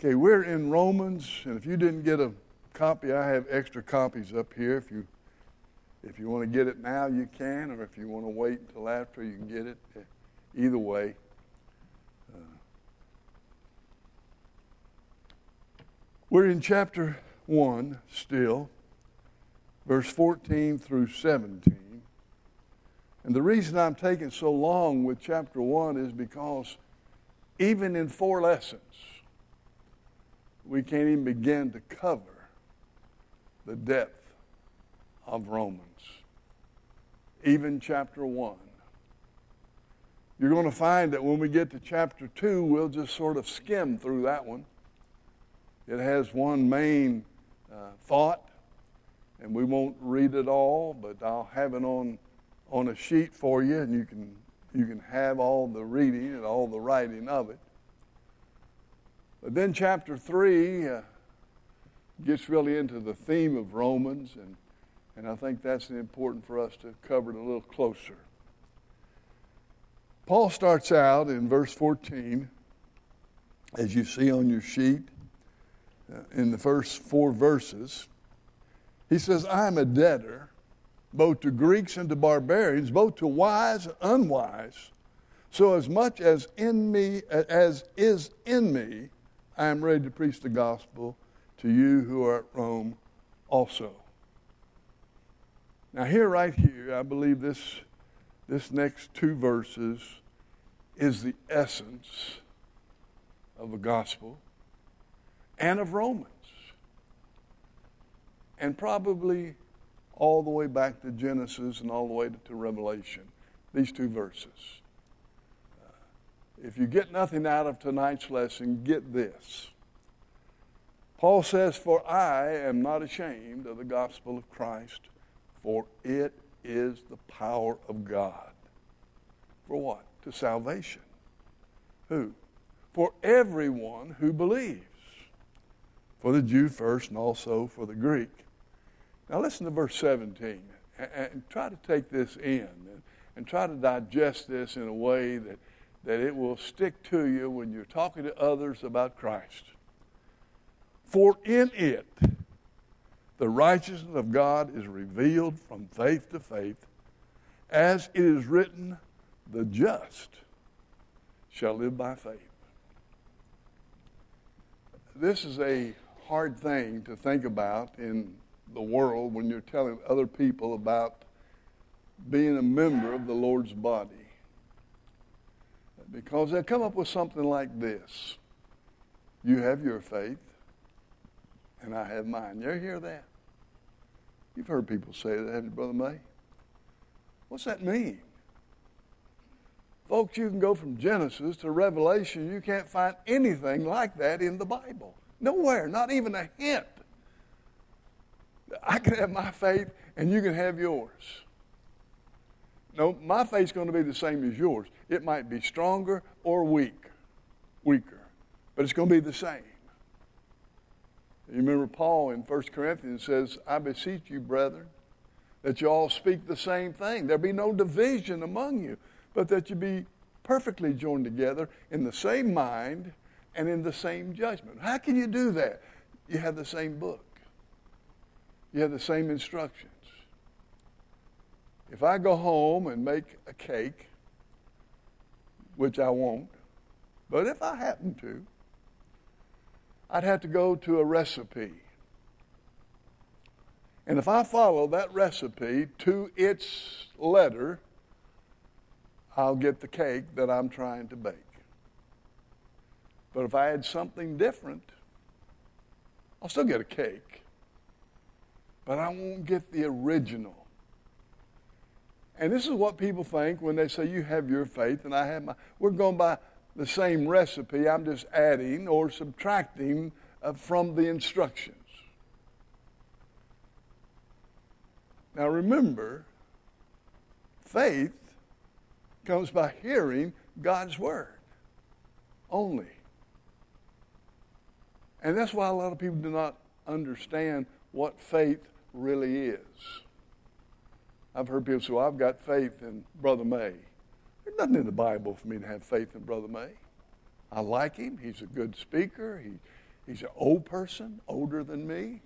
Okay, we're in Romans, and if you didn't get a copy, I have extra copies up here. If you want to get it now, you can, or if you want to wait until after, you can get it. Either way. We're in chapter 1 still, verse 14 through 17. And the reason I'm taking so long with chapter 1 is because even in 4 lessons, we can't even begin to cover the depth of Romans. Even chapter 1. You're going to find that when we get to chapter 2, we'll just sort of skim through that one. It has one main thought, and we won't read it all, but I'll have it on a sheet for you, and you can have all the reading and all the writing of it. But then chapter 3 gets really into the theme of Romans, and I think that's important for us to cover it a little closer. Paul starts out in verse 14, as you see on your sheet, in the first 4 verses. He says, I am a debtor, both to Greeks and to barbarians, both to wise and unwise. So as much as is in me, I am ready to preach the gospel to you who are at Rome also. Now right here, I believe this next 2 verses is the essence of the gospel and of Romans. And probably all the way back to Genesis and all the way to Revelation. These 2 verses. If you get nothing out of tonight's lesson, get this. Paul says, for I am not ashamed of the gospel of Christ, for it is the power of God. For what? To salvation. Who? For everyone who believes. For the Jew first and also for the Greek. Now listen to verse 17 and try to take this in and try to digest this in a way that it will stick to you when you're talking to others about Christ. For in it, the righteousness of God is revealed from faith to faith, as it is written, the just shall live by faith. This is a hard thing to think about in the world when you're telling other people about being a member of the Lord's body. Because they'll come up with something like this. You have your faith, and I have mine. You ever hear that? You've heard people say that, haven't you, Brother May? What's that mean? Folks, you can go from Genesis to Revelation. You can't find anything like that in the Bible. Nowhere, not even a hint. I can have my faith, and you can have yours. No, my faith's going to be the same as yours. It might be stronger or weaker, but it's going to be the same. You remember Paul in 1 Corinthians says, I beseech you, brethren, that you all speak the same thing. There be no division among you, but that you be perfectly joined together in the same mind and in the same judgment. How can you do that? You have the same book. You have the same instructions. If I go home and make a cake, which I won't, but if I happen to, I'd have to go to a recipe. And if I follow that recipe to its letter, I'll get the cake that I'm trying to bake. But if I add something different, I'll still get a cake, but I won't get the original. And this is what people think when they say you have your faith and I have mine. We're going by the same recipe. I'm just adding or subtracting from the instructions. Now remember, faith comes by hearing God's word only. And that's why a lot of people do not understand what faith really is. I've heard people say, well, I've got faith in Brother May. There's nothing in the Bible for me to have faith in Brother May. I like him. He's a good speaker. He's an old person, older than me.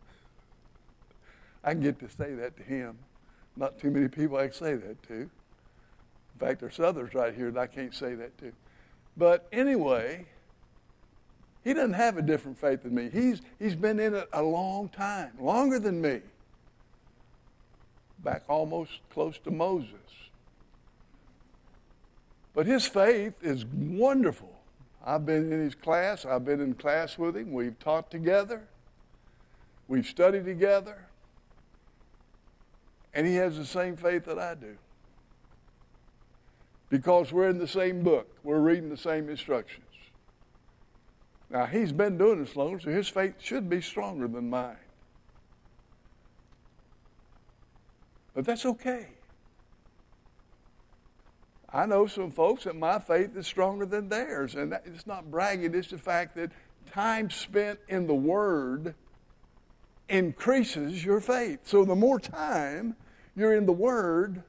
I can get to say that to him. Not too many people I can say that to. In fact, there's others right here that I can't say that to. But anyway, he doesn't have a different faith than me. He's been in it a long time, longer than me. Back almost close to Moses. But his faith is wonderful. I've been in his class. I've been in class with him. We've taught together. We've studied together. And he has the same faith that I do. Because we're in the same book. We're reading the same instructions. Now, he's been doing this long, so his faith should be stronger than mine. But that's okay. I know some folks that my faith is stronger than theirs. And it's not bragging. It's the fact that time spent in the Word increases your faith. So the more time you're in the Word,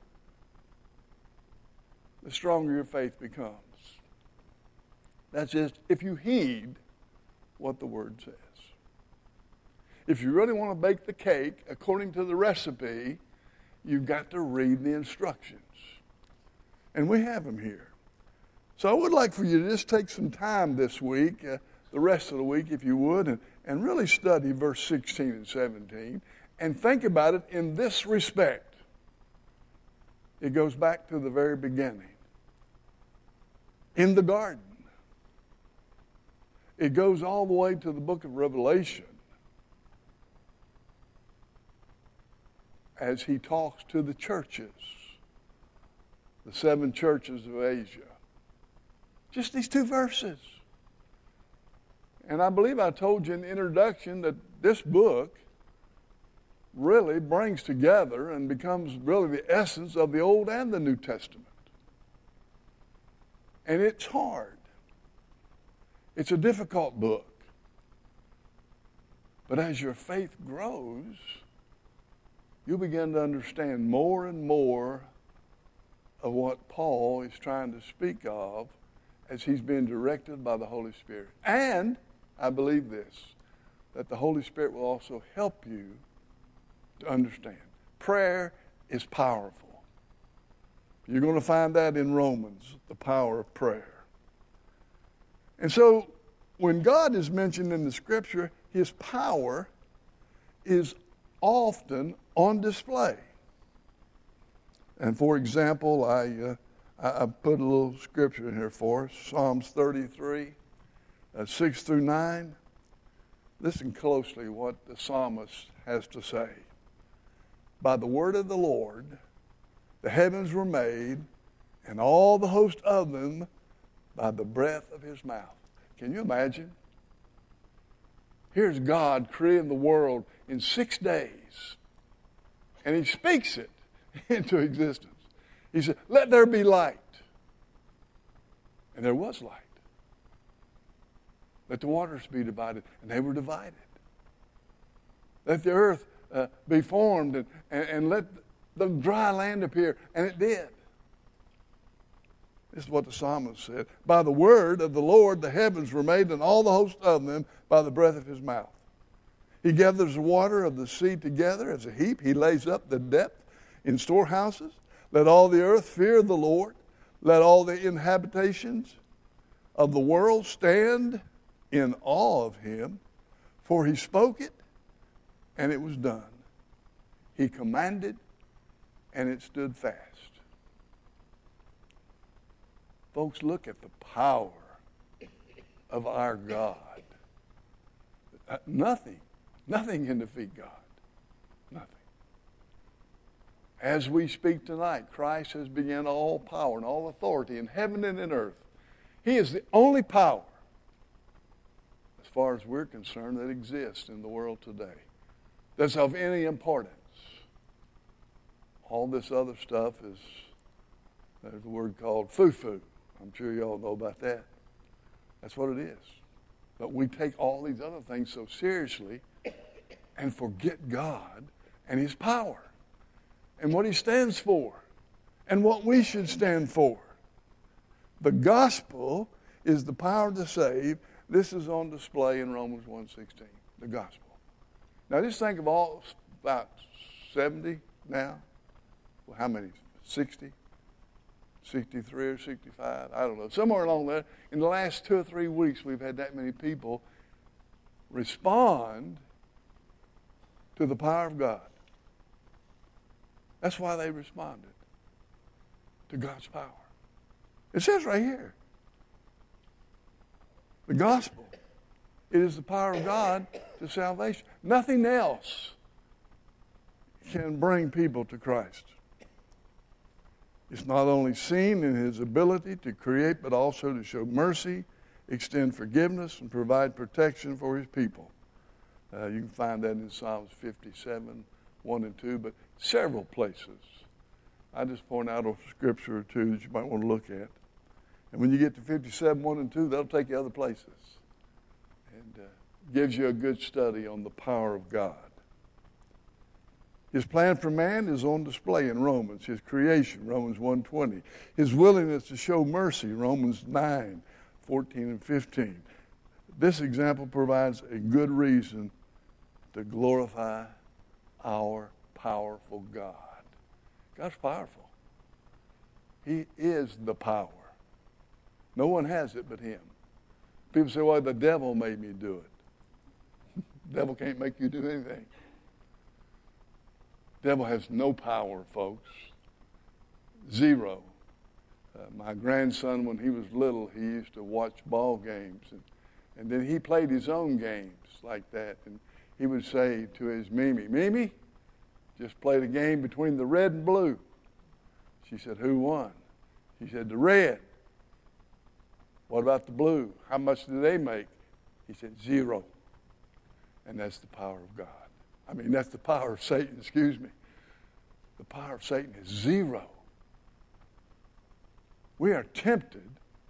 the stronger your faith becomes. That's just if you heed what the Word says. If you really want to bake the cake according to the recipe, you've got to read the instructions. And we have them here. So I would like for you to just take some time this week, the rest of the week if you would, and really study verse 16 and 17 and think about it in this respect. It goes back to the very beginning. In the garden. It goes all the way to the book of Revelation as he talks to the churches, the 7 churches of Asia. Just these 2 verses. And I believe I told you in the introduction that this book really brings together and becomes really the essence of the Old and the New Testament. And it's hard. It's a difficult book. But as your faith grows, you'll begin to understand more and more of what Paul is trying to speak of as he's being directed by the Holy Spirit. And I believe this, that the Holy Spirit will also help you to understand. Prayer is powerful. You're going to find that in Romans, the power of prayer. And so when God is mentioned in the Scripture, his power is often on display. And for example, I put a little scripture in here for us, Psalms 33, 6 through 9. Listen closely what the psalmist has to say. By the word of the Lord, the heavens were made, and all the host of them by the breath of his mouth. Can you imagine? Here's God creating the world in 6 days, and he speaks it into existence. He said, let there be light. And there was light. Let the waters be divided, and they were divided. Let the earth be formed, and let the dry land appear, and it did. This is what the psalmist said. By the word of the Lord the heavens were made, and all the host of them by the breath of his mouth. He gathers the water of the sea together as a heap. He lays up the depth in storehouses. Let all the earth fear the Lord. Let all the inhabitations of the world stand in awe of him. For he spoke it, and it was done. He commanded, and it stood fast. Folks, look at the power of our God. Nothing can defeat God. Nothing. As we speak tonight, Christ has begun all power and all authority in heaven and in earth. He is the only power, as far as we're concerned, that exists in the world today, that's of any importance. All this other stuff is, there's a word called foo-foo. I'm sure you all know about that. That's what it is. But we take all these other things so seriously and forget God and his power and what he stands for and what we should stand for. The gospel is the power to save This is on display in Romans 1:16, the gospel. Now just think of all, about 70 now. Well, how many? 60? 63 or 65? I don't know. Somewhere along there. In the last 2 or 3 weeks, we've had that many people respond to the power of God. That's why they responded to God's power. It says right here, the gospel, it is the power of God to salvation. Nothing else can bring people to Christ. It's not only seen in his ability to create, but also to show mercy, extend forgiveness, and provide protection for his people. You can find that in Psalms 57, 1 and 2, but several places. I just point out a scripture or two that you might want to look at. And when you get to 57, 1 and 2, that'll take you other places. And gives you a good study on the power of God. His plan for man is on display in Romans. His creation, Romans 1:20. His willingness to show mercy, Romans 9, 14 and 15. This example provides a good reason to glorify our powerful God. God's powerful. He is the power. No one has it but him. People say, well, the devil made me do it. The devil can't make you do anything. The devil has no power, folks. Zero. My grandson, when he was little, he used to watch ball games. And then he played his own games like that. And he would say to his Mimi, Mimi, just play the game between the red and blue. She said, who won? He said, the red. What about the blue? How much do they make? He said, 0. And that's the power of God. I mean, that's the power of Satan, excuse me. The power of Satan is 0. We are tempted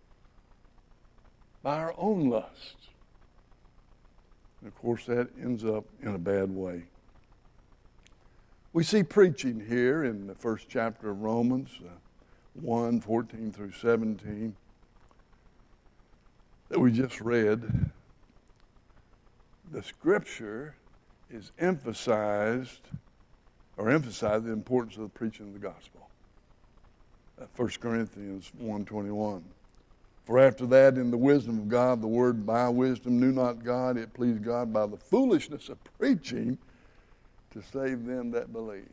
by our own lust. And of course, that ends up in a bad way. We see preaching here in the first chapter of Romans, 1, 14 through 17, that we just read. The scripture is emphasized the importance of the preaching of the gospel. 1 Corinthians 1:21. For after that, in the wisdom of God, the word by wisdom knew not God. It pleased God by the foolishness of preaching to save them that believe.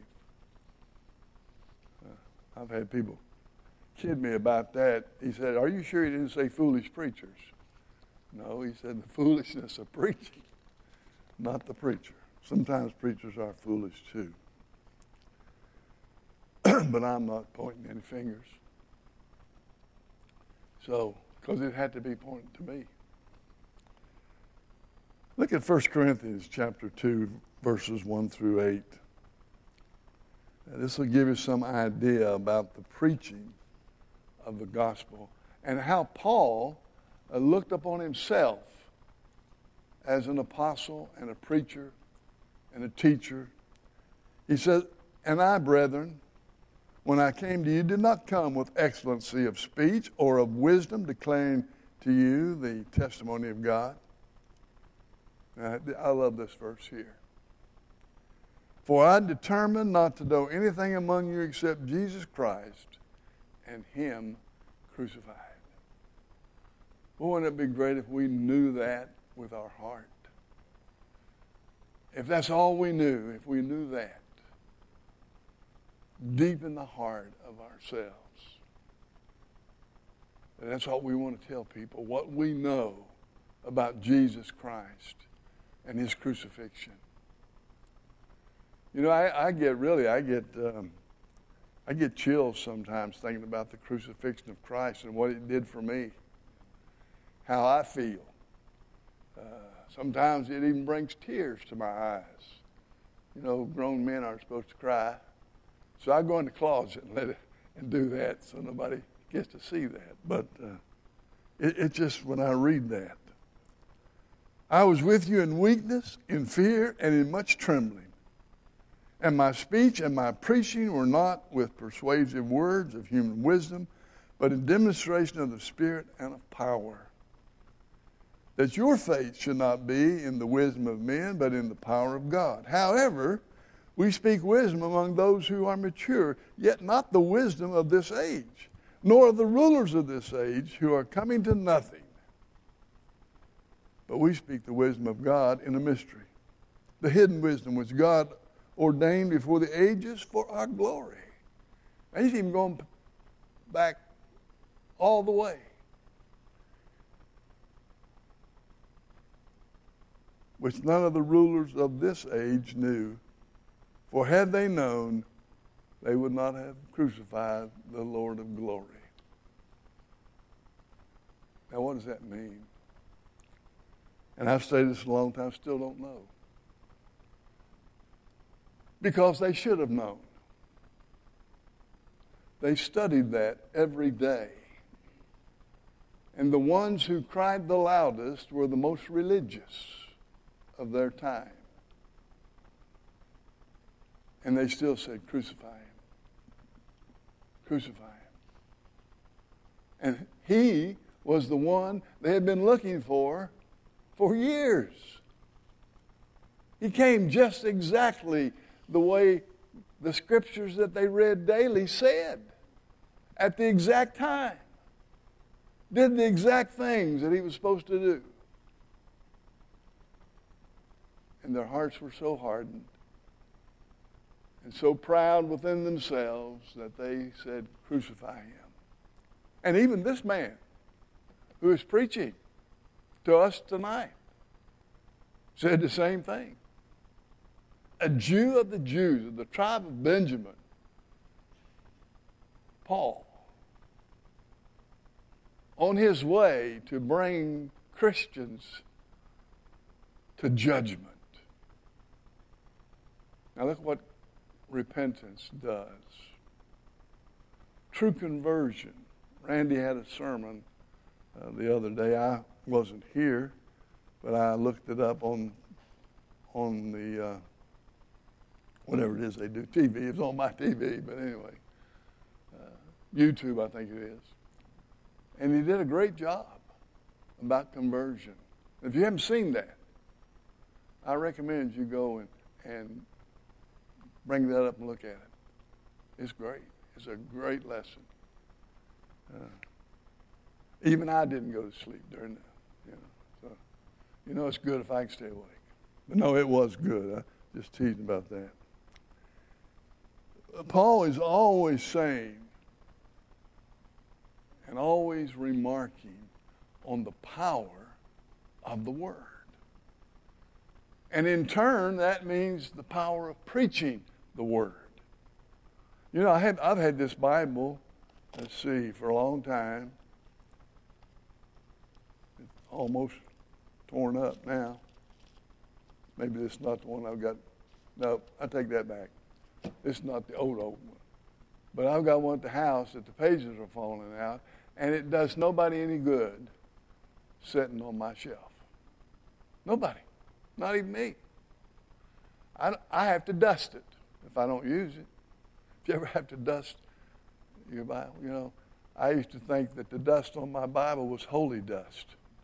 I've had people kid me about that. He said, are you sure he didn't say foolish preachers? No, he said the foolishness of preaching, not the preacher. Sometimes preachers are foolish too. But I'm not pointing any fingers. So, because it had to be pointed to me. Look at 1 Corinthians chapter 2, verses 1 through 8. Now, this will give you some idea about the preaching of the gospel and how Paul looked upon himself as an apostle and a preacher and a teacher. He said, and I, brethren, when I came to you, did not come with excellency of speech or of wisdom, declaring to you the testimony of God. I love this verse here. For I determined not to know anything among you except Jesus Christ and him crucified. Well, wouldn't it be great if we knew that with our heart? If that's all we knew, if we knew that deep in the heart of ourselves. That's what we want to tell people, what we know about Jesus Christ and his crucifixion. You know, I get chills sometimes thinking about the crucifixion of Christ and what it did for me, how I feel. Sometimes it even brings tears to my eyes. You know, grown men aren't supposed to cry. So I go in the closet and do that so nobody gets to see that. But it just, when I read that, I was with you in weakness, in fear, and in much trembling. And my speech and my preaching were not with persuasive words of human wisdom, but in demonstration of the Spirit and of power, that your faith should not be in the wisdom of men, but in the power of God. However, we speak wisdom among those who are mature, yet not the wisdom of this age, nor of the rulers of this age who are coming to nothing. But we speak the wisdom of God in a mystery, the hidden wisdom which God ordained before the ages for our glory. And he's even going back all the way. Which none of the rulers of this age knew, for had they known, they would not have crucified the Lord of glory. Now, what does that mean? And I've studied this a long time, still don't know. Because they should have known. They studied that every day. And the ones who cried the loudest were the most religious of their time. And they still said, crucify him. Crucify him. And he was the one they had been looking for years. He came just exactly the way the scriptures that they read daily said, at the exact time. Did the exact things that he was supposed to do. And their hearts were so hardened and so proud within themselves that they said, crucify him. And even this man who is preaching to us tonight said the same thing. A Jew of the Jews, of the tribe of Benjamin, Paul, on his way to bring Christians to judgment. Now look what repentance does. True conversion. Randy had a sermon the other day. I wasn't here, but I looked it up on the whatever it is they do, TV. It was on my TV, but anyway. YouTube, I think it is. And he did a great job about conversion. If you haven't seen that, I recommend you go and bring that up and look at it. It's great. It's a great lesson. Even I didn't go to sleep during that. So, it's good if I can stay awake. But no, it was good. I just teasing about that. Paul is always saying and always remarking on the power of the Word. And in turn, that means the power of preaching the Word. I've had this Bible, for a long time. It's almost torn up now. Maybe this is not the one I've got. No, I take that back. This is not the old one. But I've got one at the house that the pages are falling out, and it does nobody any good sitting on my shelf. Nobody. Not even me. I have to dust it if I don't use it. If you ever have to dust your Bible, I used to think that the dust on my Bible was holy dust.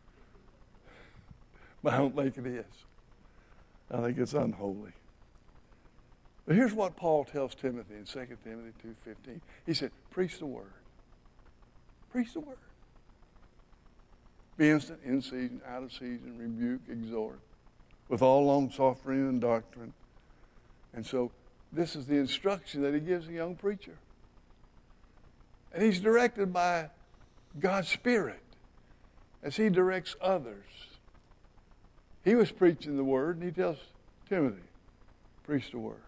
But I don't think it is. I think it's unholy. But here's what Paul tells Timothy in 2 Timothy 2:15. He said, preach the Word. Preach the Word. Be instant, in season, out of season, rebuke, exhort, with all long-suffering and doctrine. And so this is the instruction that he gives a young preacher. And he's directed by God's Spirit as he directs others. He was preaching the Word, and he tells Timothy, preach the Word.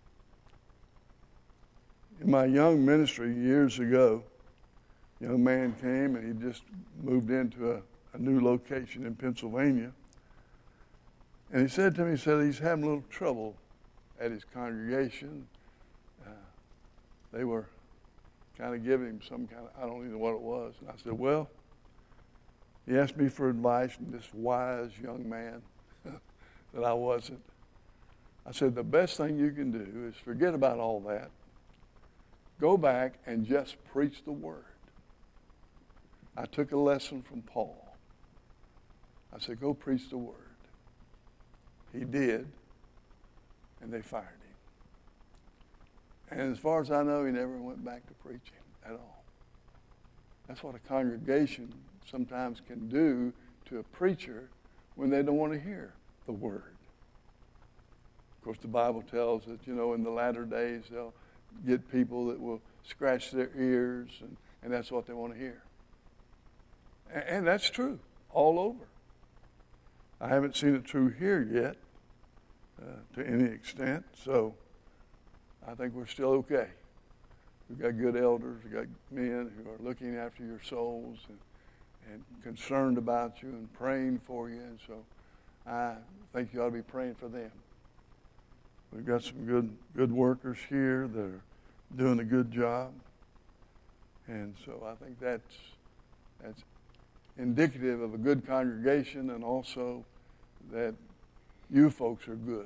In my young ministry years ago, a young man came and he just moved into a new location in Pennsylvania. And he said to me, he's having a little trouble at his congregation. They were kind of giving him some kind of, I don't even know what it was. And I said, well, he asked me for advice, and this wise young man that I wasn't. I said, the best thing you can do is forget about all that. Go back and just preach the Word. I took a lesson from Paul. I said, go preach the word. He did, and they fired him. And as far as I know, he never went back to preaching at all. That's what a congregation sometimes can do to a preacher when they don't want to hear the word. Of course, the Bible tells that, in the latter days, they'll get people that will scratch their ears, and that's what they want to hear. And that's true all over. I haven't seen it true here yet to any extent, so I think we're still okay. We've got good elders, we've got men who are looking after your souls and concerned about you and praying for you, and so I think you ought to be praying for them. We've got some good workers here that are doing a good job, and so I think that's indicative of a good congregation, and also that you folks are good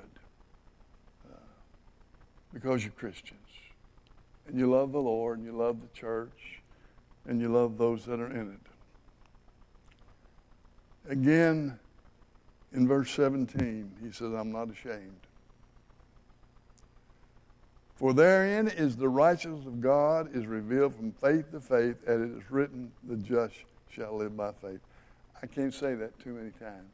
because you're Christians. And you love the Lord, and you love the church, and you love those that are in it. Again, in verse 17, he says, I'm not ashamed. For therein is the righteousness of God is revealed from faith to faith, as it is written, the just shall live by faith. I can't say that too many times.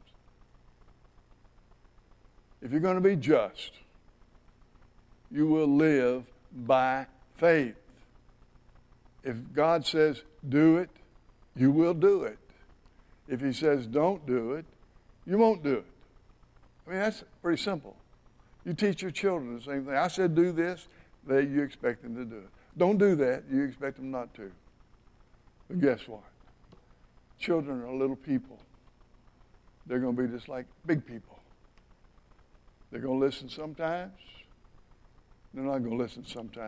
If you're going to be just, you will live by faith. If God says do it, you will do it. If he says don't do it, you won't do it. I mean, that's pretty simple. You teach your children the same thing. I said do this, you expect them to do it. Don't do that, you expect them not to. But guess what? Children are little people. They're going to be just like big people. They're going to listen sometimes. They're not going to listen sometimes.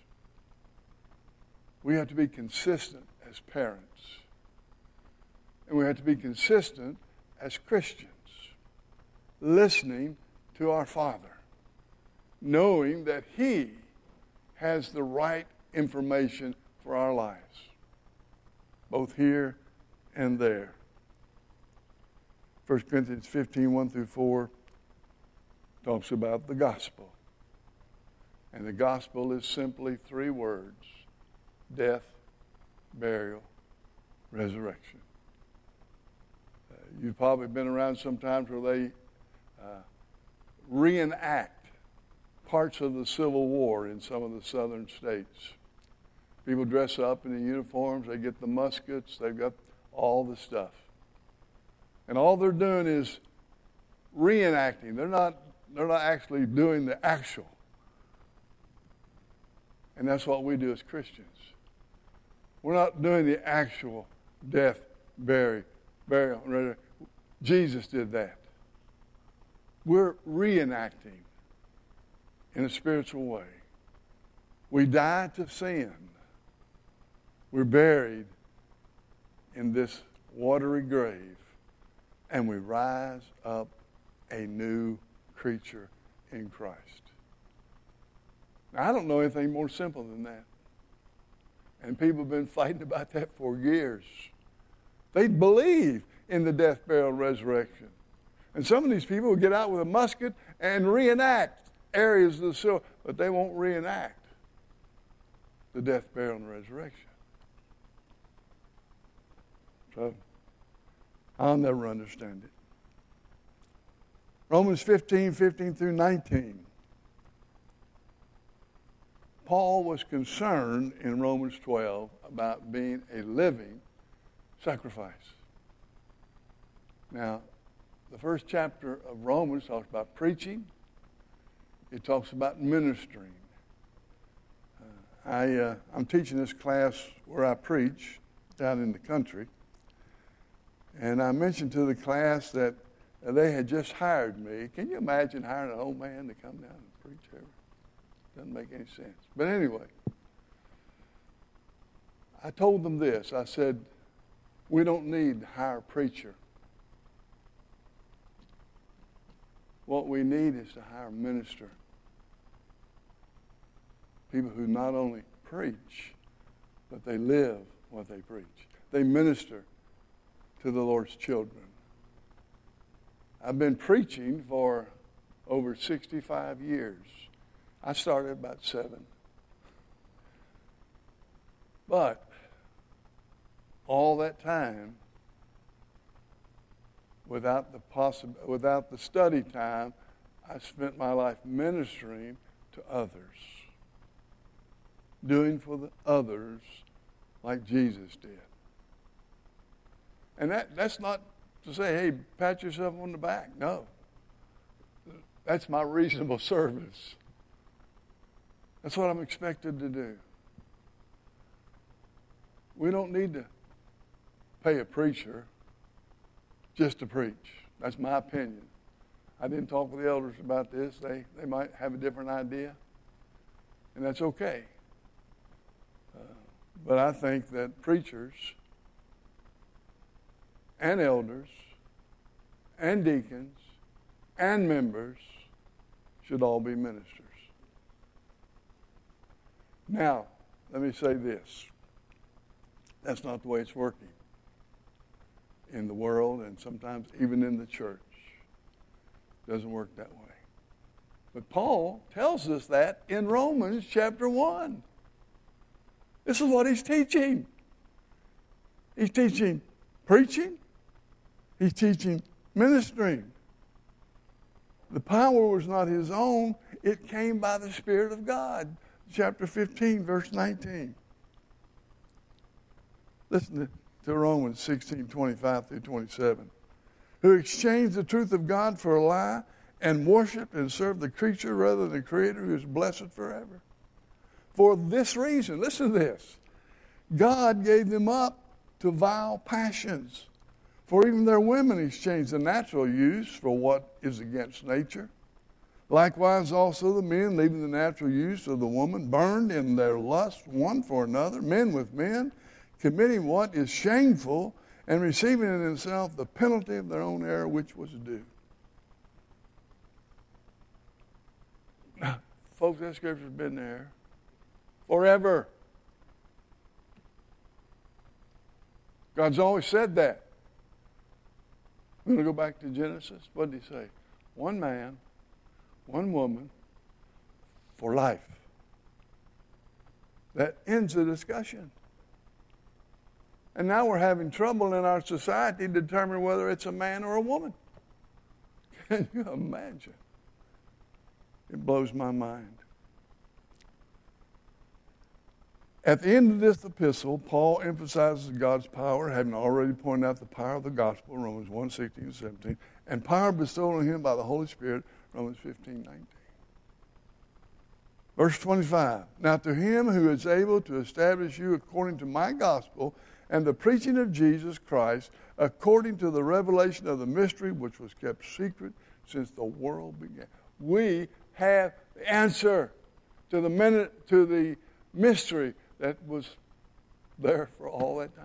We have to be consistent as parents. And we have to be consistent as Christians, listening to our Father, knowing that he has the right information for our lives, both here and there. 1 Corinthians 15, 1 through 4 talks about the gospel. And the gospel is simply three words: death, burial, resurrection. You've probably been around sometimes where they reenact parts of the Civil War in some of the southern states. People dress up in the uniforms, they get the muskets, they've got all the stuff. And all they're doing is reenacting. They're not actually doing the actual. And that's what we do as Christians. We're not doing the actual death, burial. Jesus did that. We're reenacting in a spiritual way. We die to sin. We're buried in this watery grave, and we rise up a new creature in Christ. Now, I don't know anything more simple than that. And people have been fighting about that for years. They believe in the death, burial, resurrection. And some of these people will get out with a musket and reenact areas of the civil, but they won't reenact the death, burial, and resurrection. So, I'll never understand it. Romans 15 through 19. Paul was concerned in Romans 12 about being a living sacrifice. Now, the first chapter of Romans talks about preaching. It talks about ministering. I'm teaching this class where I preach down in the country. And I mentioned to the class that they had just hired me. Can you imagine hiring an old man to come down and preach here? Doesn't make any sense. But anyway, I told them this. I said, we don't need to hire a preacher. What we need is to hire a minister. People who not only preach, but they live what they preach. They minister to the Lord's children. I've been preaching for over 65 years. I started about 7. But all that time, without the study time, I spent my life ministering to others, doing for the others like Jesus did. And that's not to say, hey, pat yourself on the back. No. That's my reasonable service. That's what I'm expected to do. We don't need to pay a preacher just to preach. That's my opinion. I didn't talk with the elders about this. They might have a different idea, and that's okay. But I think that preachers and elders and deacons and members should all be ministers. Now, let me say this. That's not the way it's working in the world, and sometimes even in the church. It doesn't work that way. But Paul tells us that in Romans chapter 1. This is what he's teaching. He's teaching preaching. He's teaching ministering. The power was not his own. It came by the Spirit of God. Chapter 15, verse 19. Listen to Romans 16, 25 through 27. Who exchanged the truth of God for a lie and worshiped and served the creature rather than the Creator who is blessed forever. For this reason, listen to this, God gave them up to vile passions. For even their women exchanged the natural use for what is against nature. Likewise also the men, leaving the natural use of the woman, burned in their lust one for another, men with men, committing what is shameful, and receiving in themselves the penalty of their own error, which was due. Now, folks, that scripture's been there forever. God's always said that. We're going to go back to Genesis. What did he say? One man, one woman, for life. That ends the discussion. And now we're having trouble in our society to determine whether it's a man or a woman. Can you imagine? It blows my mind. At the end of this epistle, Paul emphasizes God's power, having already pointed out the power of the gospel, Romans 1, 16 and 17, and power bestowed on him by the Holy Spirit, Romans 15, 19. Verse 25, now to him who is able to establish you according to my gospel and the preaching of Jesus Christ, according to the revelation of the mystery which was kept secret since the world began. We have the answer to the mystery that was there for all that time.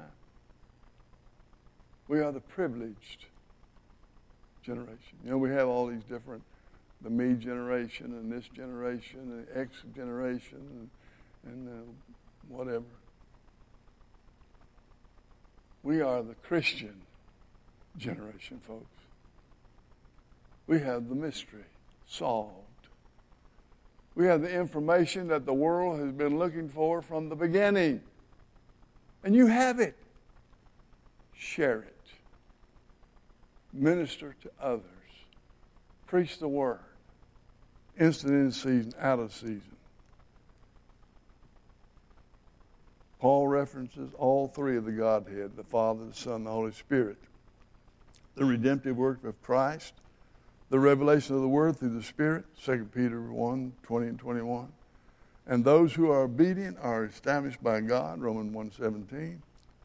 We are the privileged generation. You know, we have all these different, the me generation and this generation and the X generation and whatever. We are the Christian generation, folks. We have the mystery solved. We have the information that the world has been looking for from the beginning. And you have it. Share it. Minister to others. Preach the word. Instant in season, out of season. Paul references all three of the Godhead, the Father, the Son, and the Holy Spirit. The redemptive work of Christ, the revelation of the Word through the Spirit, 2 Peter 1, 20 and 21. And those who are obedient are established by God, Romans 1, 17,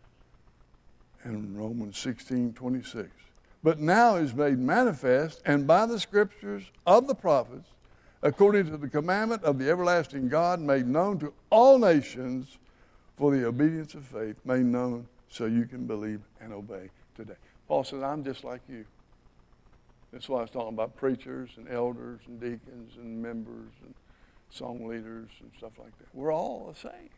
and Romans 16, 26. But now is made manifest, and by the Scriptures of the prophets, according to the commandment of the everlasting God, made known to all nations, for the obedience of faith made known so you can believe and obey today. Paul says, I'm just like you. That's why I was talking about preachers and elders and deacons and members and song leaders and stuff like that. We're all the same.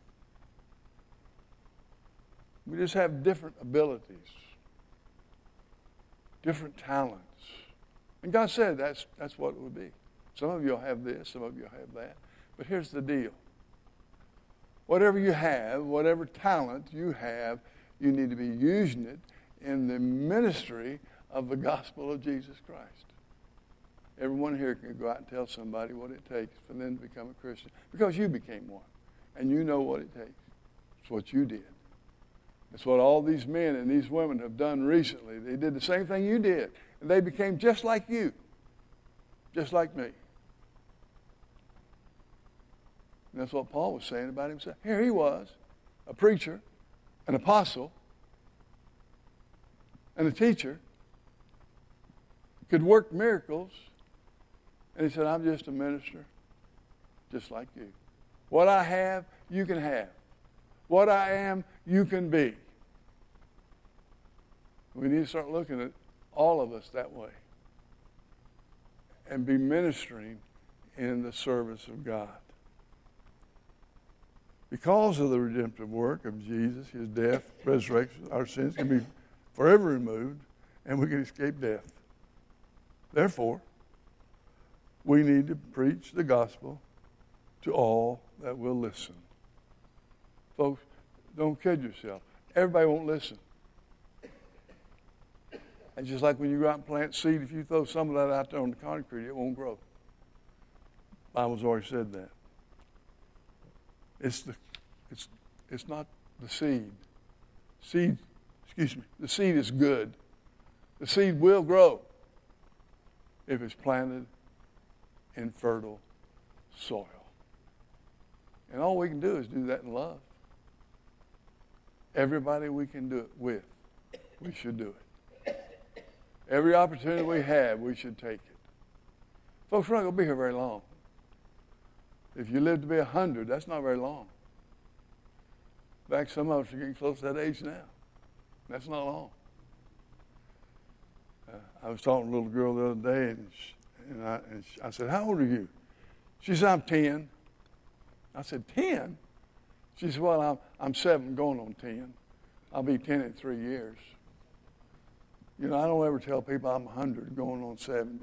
We just have different abilities, different talents, And God said that's what it would be. Some of you will have this, some of you will have that. But here's the deal. Whatever you have, whatever talent you have, you need to be using it in the ministry of the gospel of Jesus Christ. Everyone here can go out and tell somebody what it takes for them to become a Christian because you became one. And you know what it takes. It's what you did. It's what all these men and these women have done recently. They did the same thing you did. And they became just like you. Just like me. And that's what Paul was saying about himself. Here he was, a preacher, an apostle, and a teacher, could work miracles, and he said, I'm just a minister, just like you. What I have, you can have. What I am, you can be. We need to start looking at all of us that way and be ministering in the service of God. Because of the redemptive work of Jesus, his death, resurrection, our sins can be forever removed, and we can escape death. Therefore, we need to preach the gospel to all that will listen. Folks, don't kid yourself. Everybody won't listen. And just like when you go out and plant seed, if you throw some of that out there on the concrete, it won't grow. The Bible's already said that. It's not the seed. The seed is good. The seed will grow if it's planted in fertile soil. And all we can do is do that in love. Everybody we can do it with, we should do it. Every opportunity we have, we should take it. Folks, we're not going to be here very long. If you live to be 100, that's not very long. In fact, some of us are getting close to that age now. That's not long. I was talking to a little girl the other day, and I said, how old are you? She said, I'm 10. I said, 10? She said, well, I'm 7 going on 10. I'll be 10 in 3 years. You know, I don't ever tell people I'm 100 going on 70.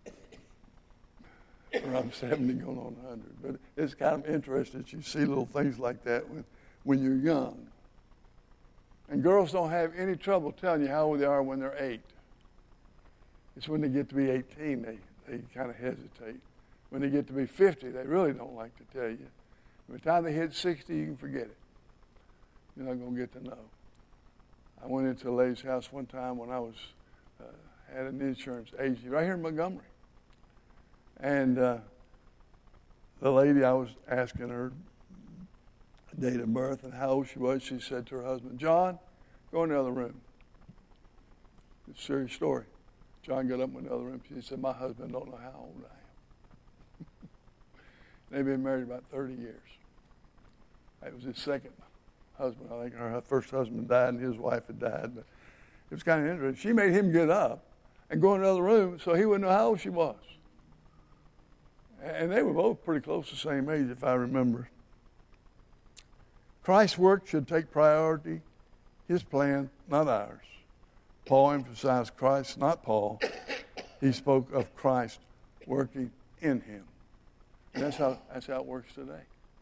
Or I'm 70 going on 100. But it's kind of interesting that you see little things like that when you're young. And girls don't have any trouble telling you how old they are when they're 8. It's when they get to be 18 they kind of hesitate. When they get to be 50, they really don't like to tell you. By the time they hit 60, you can forget it. You're not going to get to know. I went into a lady's house one time when I was had an insurance agency right here in Montgomery. And the lady, I was asking her date of birth and how old she was. She said to her husband, John, go in the other room. It's a serious story. John got up in the other room. She said, my husband don't know how old I am. They've been married about 30 years. It was his second husband. I think her first husband died and his wife had died. But it was kind of interesting. She made him get up and go in the other room so he wouldn't know how old she was. And they were both pretty close to the same age, if I remember. Christ's work should take priority, his plan, not ours. Paul emphasized Christ, not Paul. He spoke of Christ working in him. And that's how it works today.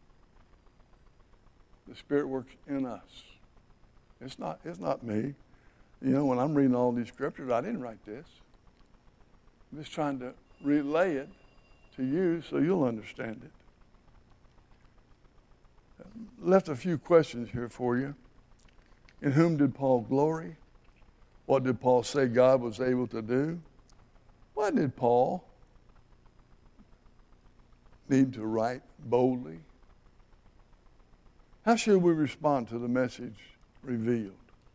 The Spirit works in us. It's not me. You know, when I'm reading all these scriptures, I didn't write this. I'm just trying to relay it to you so you'll understand it. Left a few questions here for you. In whom did Paul glory? What did Paul say God was able to do? Why did Paul need to write boldly? How should we respond to the message revealed?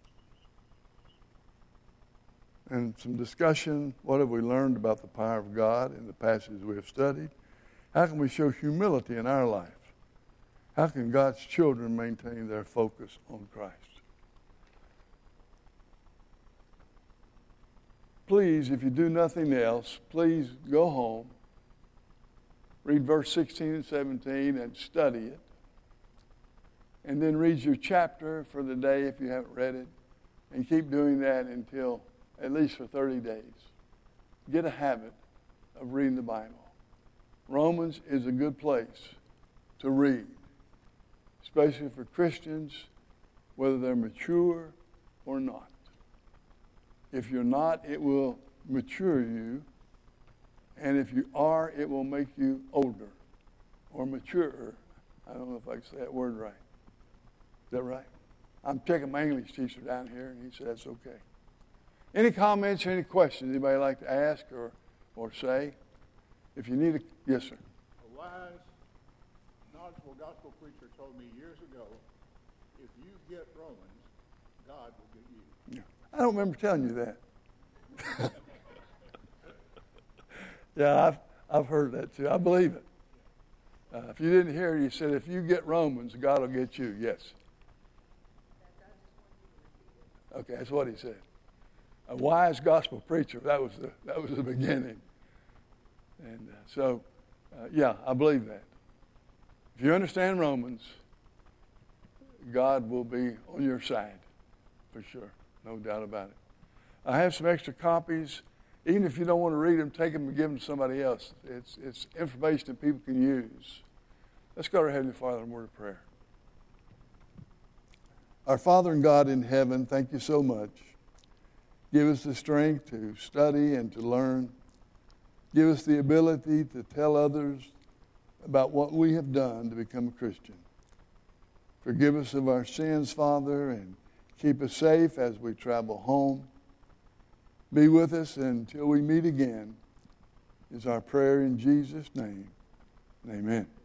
And some discussion, what have we learned about the power of God in the passages we have studied? How can we show humility in our life? How can God's children maintain their focus on Christ? Please, if you do nothing else, please go home, read verse 16 and 17 and study it. And then read your chapter for the day if you haven't read it. And keep doing that until at least for 30 days. Get a habit of reading the Bible. Romans is a good place to read, especially for Christians, whether they're mature or not. If you're not, it will mature you. And if you are, it will make you older or maturer. I don't know if I can say that word right. Is that right? I'm checking my English teacher down here, and he said that's okay. Any comments or any questions anybody like to ask or say? If you need a, yes, sir. A wise, knowledgeable gospel preacher told me years ago, if you get Romans, God will get you. Yeah. I don't remember telling you that. Yeah, I've heard that too. I believe it. If you didn't hear it, he said, if you get Romans, God will get you. Yes. Okay, that's what he said. A wise gospel preacher. That was the beginning. And yeah, I believe that. If you understand Romans, God will be on your side, for sure. No doubt about it. I have some extra copies. Even if you don't want to read them, take them and give them to somebody else. It's information that people can use. Let's go to our Heavenly Father in a word of prayer. Our Father and God in heaven, thank you so much. Give us the strength to study and to learn. Give us the ability to tell others about what we have done to become a Christian. Forgive us of our sins, Father, and keep us safe as we travel home. Be with us until we meet again, is our prayer in Jesus' name. Amen.